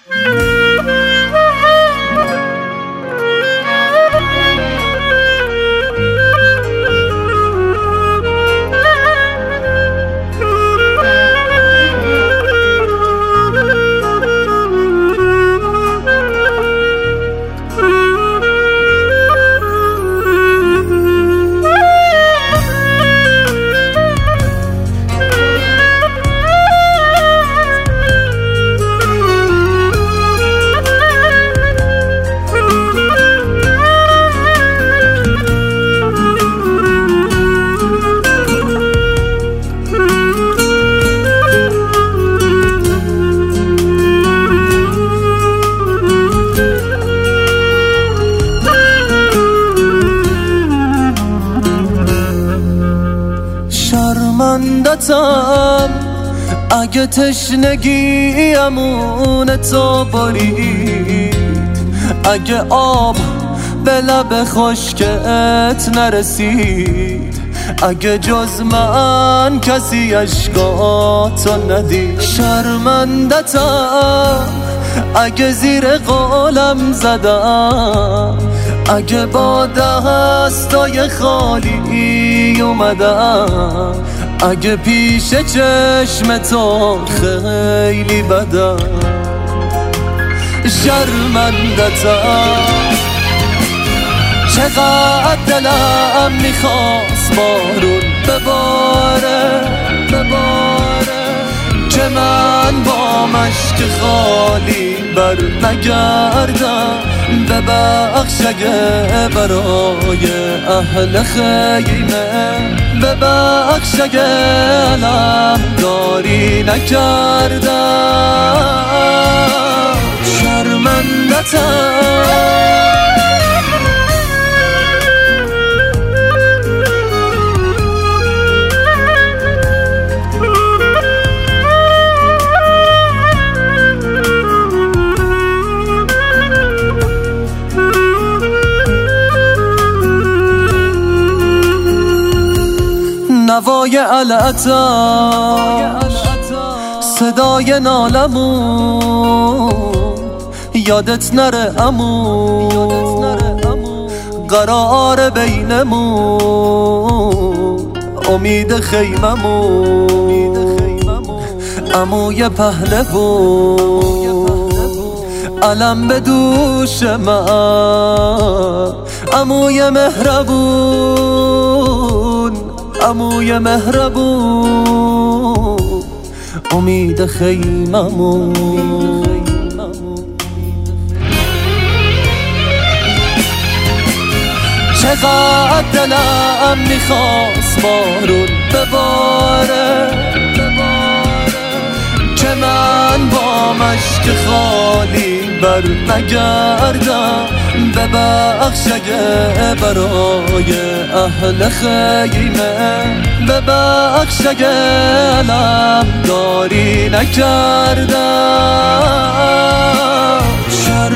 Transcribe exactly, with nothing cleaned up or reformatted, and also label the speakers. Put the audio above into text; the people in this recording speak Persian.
Speaker 1: شرمندتم اگه تشنگی امون تو برید، اگه آب به لب خشکت نرسید، اگه جز من کسی عشقاتو ندید. شرمندتم اگه زیر قولم زدم، اگه با دستای خالی اومدم، اگه پیش چشم تو خیلی بدم. شرمندتم چقدر دلم میخواست بارون بباره بباره، که من با مشک خالی بر نگردم. ببخش اگه برای اهل خیمه، ببخش اگه علمداری نکردم. شرمندتم نوای علعتم، صدای نالمون، یادت نره امون، قرار بینمون، امید خیممون، عموی پهلوون، علم به دوش من، عموی مهربون، عموی مهربون، امید خیممون. چقدر دلم میخواست بارون بباره بباره، که من با مشک خالی بر نگردم. ببخش اگه برای اهل خیمه، ببخش اگه علمداری نکردم.